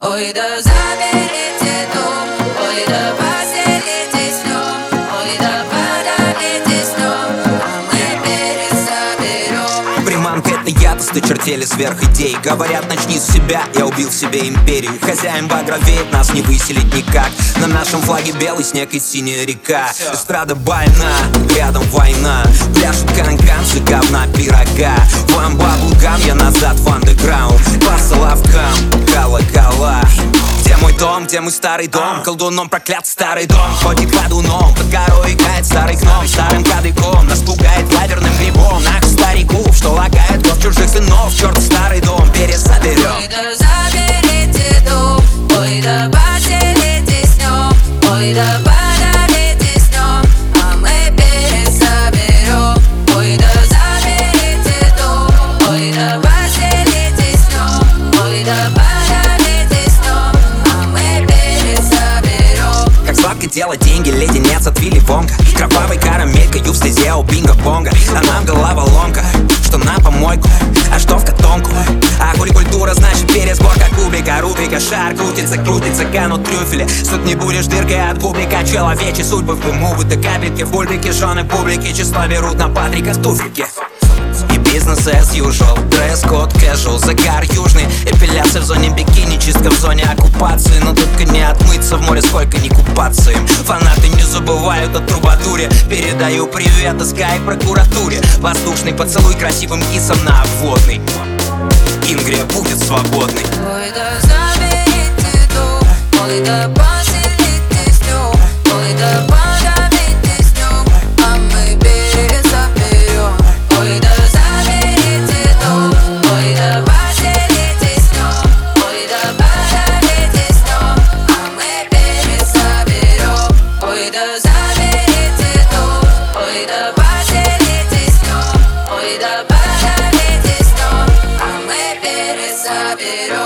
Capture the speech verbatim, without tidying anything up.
Ой, да заберите дом, ой, да поселитесь в нем, ой, да подарите сном, а мы пересоберем. Приманка — это я, ты чертели сверх идей. Говорят, начни с себя, я убил в себе империю. Хозяин багровеет, нас не выселить никак. На нашем флаге белый снег и синяя река. Эстрада больна, рядом война. Пляшут канганцы, говна, пирога. Вам баблгам, я назад в андеграунд. По соловкам, колокола. Где мой дом, где мой старый дом? Колдуном проклят старый дом. Ходит ходуном, под горой играет старый гном. Старым кадыком нас пугает лаверным грибом. Нах стариков, что лагает кровь чужих сынов. Черт, старый дом пересоберем. Ой, да заберите дом, ой, да поселитесь в нем, ой, да подарите сном, а мы пересоберем. Ой, да заберите дом, ой, да поселитесь в нем, ой, да подарите сном, а мы пересоберем. Как сладко делать деньги, леденец от Вилли Вонка. Кровавой карамелькой в слезе у бинго-бонга. А нам головоломка, что на помойку, а что в котомку. А хули культура, значит пересборка кубика. Рубрика шар крутится, крутится, канут трюфели. Суд не будешь дыркой от бублика. Человечьи судьбы в дыму, будто капельки в бульбике. Жены публики числа берут на Патрика в туфельке. И бизнес as usual, дресс-код casual, загар южный. Эпиляция в зоне бикини, чистка в зоне оккупации. Но только не отмыться в море, сколько не купаться им. Фанаты не забывают о трубадуре. Передаю привет СК и прокуратуре. Воздушный поцелуй красивым кисом на обводный. Ингрия будет свободной. Ой, да заберите дом, ой, да поселитесь в нем, ой, да подарите сном, а мы пересоберем. Ой, да заберите дом, ой, да поселитесь в нем, ой, да подарите сном, а мы пересоберем. Ой, да заберите дом, ой, да поселитесь в нем, ой, да подарите сном, а мы пересоберем.